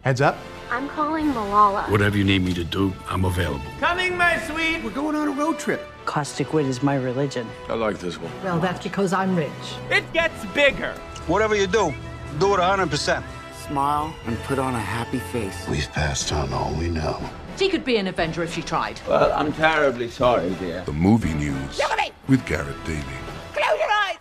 Heads up. I'm calling Malala. Whatever you need me to do, I'm available. Coming, my sweet! We're going on a road trip. Caustic wit is my religion. I like this one. Well, that's because I'm rich. It gets bigger. Whatever you do it 100%. Smile and put on a happy face. We've passed on all we know. She could be an Avenger if she tried. Well, I'm terribly sorry, dear. The movie news with Garrett Daly. Close your eyes!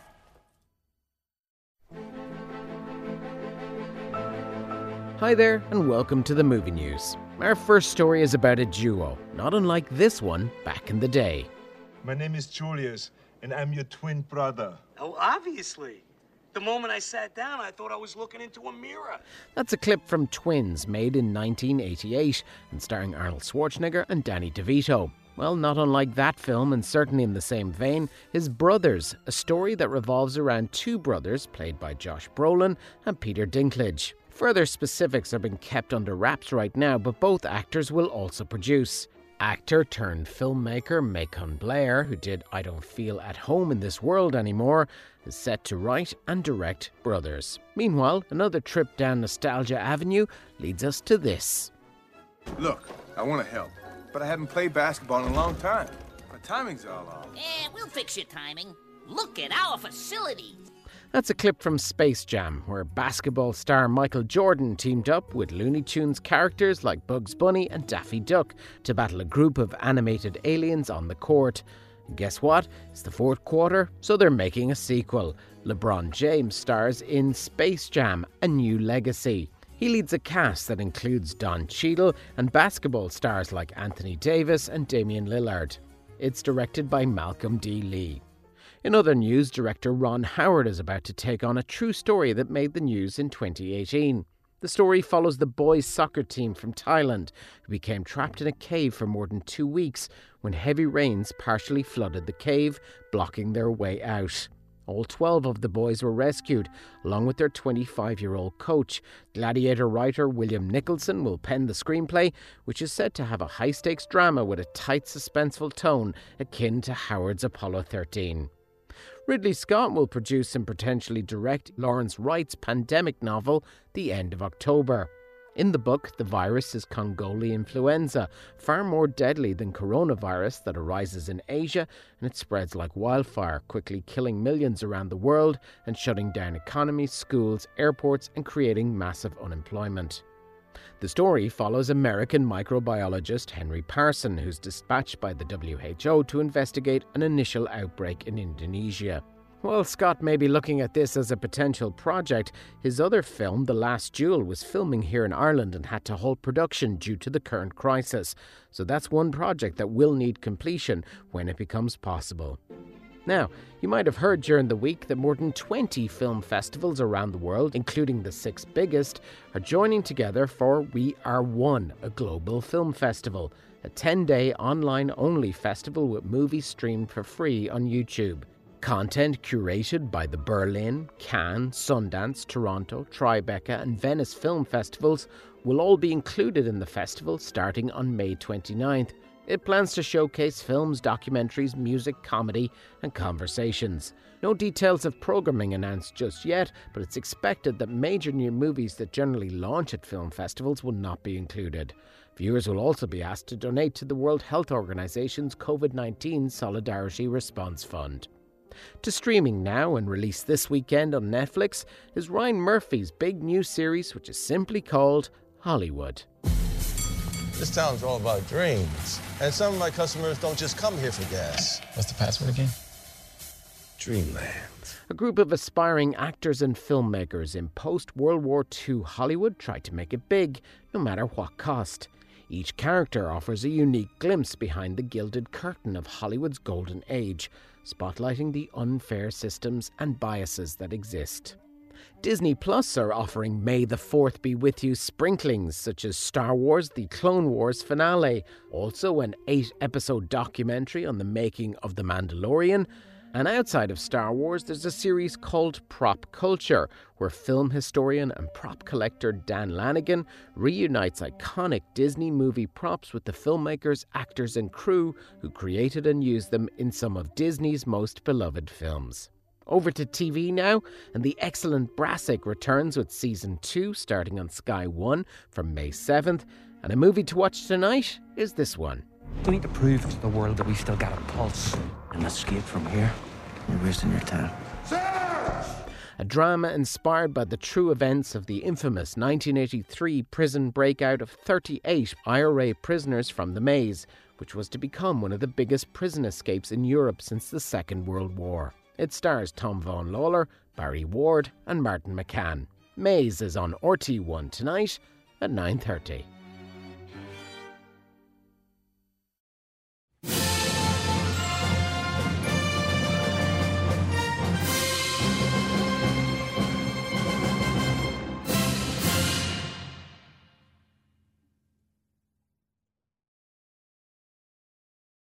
Hi there, and welcome to the Movie News. Our first story is about a duo, not unlike this one back in the day. My name is Julius, and I'm your twin brother. Oh, obviously. The moment I sat down, I thought I was looking into a mirror. That's a clip from Twins, made in 1988, and starring Arnold Schwarzenegger and Danny DeVito. Well, not unlike that film, and certainly in the same vein, is Brothers, a story that revolves around two brothers, played by Josh Brolin and Peter Dinklage. Further specifics are being kept under wraps right now, but both actors will also produce. Actor turned filmmaker Macon Blair, who did I Don't Feel at Home in This World Anymore, is set to write and direct Brothers. Meanwhile, another trip down Nostalgia Avenue leads us to this. Look, I want to help, but I haven't played basketball in a long time. My timing's all off. We'll fix your timing. Look at our facilities. That's a clip from Space Jam, where basketball star Michael Jordan teamed up with Looney Tunes characters like Bugs Bunny and Daffy Duck to battle a group of animated aliens on the court. And guess what? It's the fourth quarter, so they're making a sequel. LeBron James stars in Space Jam: A New Legacy. He leads a cast that includes Don Cheadle and basketball stars like Anthony Davis and Damian Lillard. It's directed by Malcolm D. Lee. In other news, director Ron Howard is about to take on a true story that made the news in 2018. The story follows the boys' soccer team from Thailand, who became trapped in a cave for more than 2 weeks when heavy rains partially flooded the cave, blocking their way out. All 12 of the boys were rescued, along with their 25-year-old coach. Gladiator writer William Nicholson will pen the screenplay, which is said to have a high-stakes drama with a tight, suspenseful tone akin to Howard's Apollo 13. Ridley Scott will produce and potentially direct Lawrence Wright's pandemic novel, The End of October. In the book, the virus is Congolese influenza, far more deadly than coronavirus that arises in Asia, and it spreads like wildfire, quickly killing millions around the world and shutting down economies, schools, airports, and creating massive unemployment. The story follows American microbiologist Henry Parson, who's dispatched by the WHO to investigate an initial outbreak in Indonesia. While Scott may be looking at this as a potential project, his other film, The Last Duel, was filming here in Ireland and had to halt production due to the current crisis. So that's one project that will need completion when it becomes possible. Now, you might have heard during the week that more than 20 film festivals around the world, including the 6 biggest, are joining together for We Are One, a global film festival, a 10-day online-only festival with movies streamed for free on YouTube. Content curated by the Berlin, Cannes, Sundance, Toronto, Tribeca and Venice film festivals will all be included in the festival starting on May 29th. It plans to showcase films, documentaries, music, comedy and conversations. No details of programming announced just yet, but it's expected that major new movies that generally launch at film festivals will not be included. Viewers will also be asked to donate to the World Health Organization's COVID-19 Solidarity Response Fund. To streaming now and released this weekend on Netflix is Ryan Murphy's big new series, which is simply called Hollywood. This town's all about dreams. And some of my customers don't just come here for gas. What's the password again? Dreamland. A group of aspiring actors and filmmakers in post-World War II Hollywood try to make it big, no matter what cost. Each character offers a unique glimpse behind the gilded curtain of Hollywood's golden age, spotlighting the unfair systems and biases that exist. Disney Plus are offering May the 4th Be With You sprinklings such as Star Wars The Clone Wars finale, also an 8-episode documentary on the making of The Mandalorian, and outside of Star Wars there's a series called Prop Culture, where film historian and prop collector Dan Lanigan reunites iconic Disney movie props with the filmmakers, actors and crew who created and used them in some of Disney's most beloved films. Over to TV now, and the excellent Brassic returns with Season 2 starting on Sky 1 from May 7th, and a movie to watch tonight is this one. We need to prove to the world that we still got a pulse. And escape from here, you're wasting your time. A drama inspired by the true events of the infamous 1983 prison breakout of 38 IRA prisoners from the Maze, which was to become one of the biggest prison escapes in Europe since the Second World War. It stars Tom Vaughan Lawler, Barry Ward and Martin McCann. Maze is on RT1 tonight at 9:30.